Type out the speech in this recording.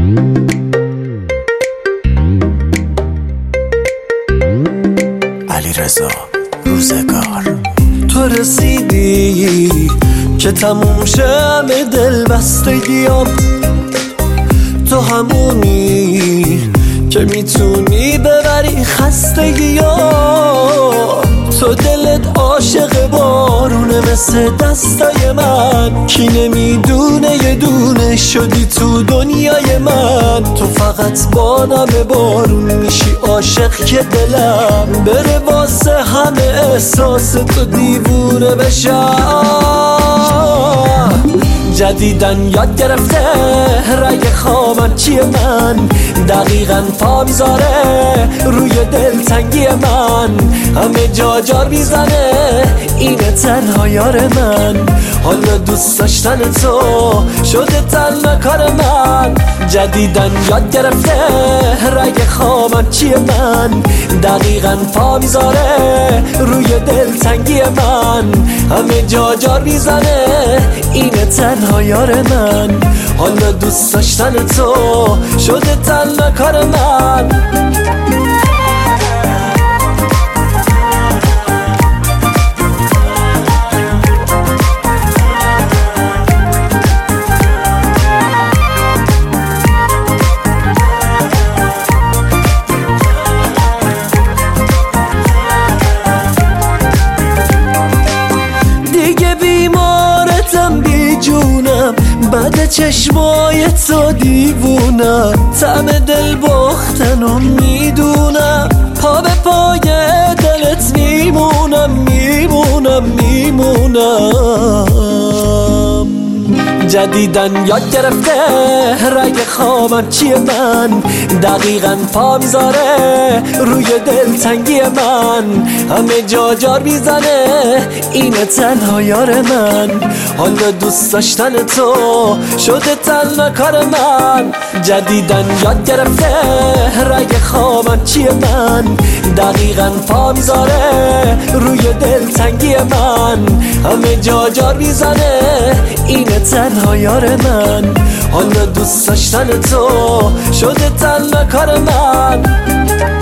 علیرضا روزگار. تو رسیدی که تموم شه همه دل بستگیام، تو همونی که میتونی ببری خستگیام. تو دلت عاشق بارونه مثل دستای من، کی نمیدونه یه دونه شدی تو دنیای من. تو فقط با نم بارون میشی عاشق که دلم بره واسه همه احساس تو دیوونه بشم. جدیدن یاد گرفته رگ خوابم چیه من، دقیقاً پا میذاره روی دلتنگی من. همه جا جار میزنه اینه تنها یار من، حالا دوست داشتن تو شده تنها کار من. جدیدن یاد گرفته رگ خوابم چیه من، دقیقاً پا میذاره روی دلتنگی من. همه جا جار میزنه اینه تنها یار من، حالا دوست داشتن تو شده تنها کار من. بعد چشمای تو دیوونم، طعم دل باختنو میدونم. پا به پای دلت میمونم میمونم میمونم. جدیدن یاد گرفته رگ خوابم چیه من، دقیقاً پا میذاره روی دلتنگی من. همه جا جار میزنه اینه تنها یار من، حالا دوست داشتن تو شده تنها کار من. جدیدن یاد گرفته رگ خوابم چیه من، دقیقاً پا میذاره روی دلتنگی من. همه جا جار میزنه اینه تنها یار من، حالا دوست داشتن تو شده تنها کار من.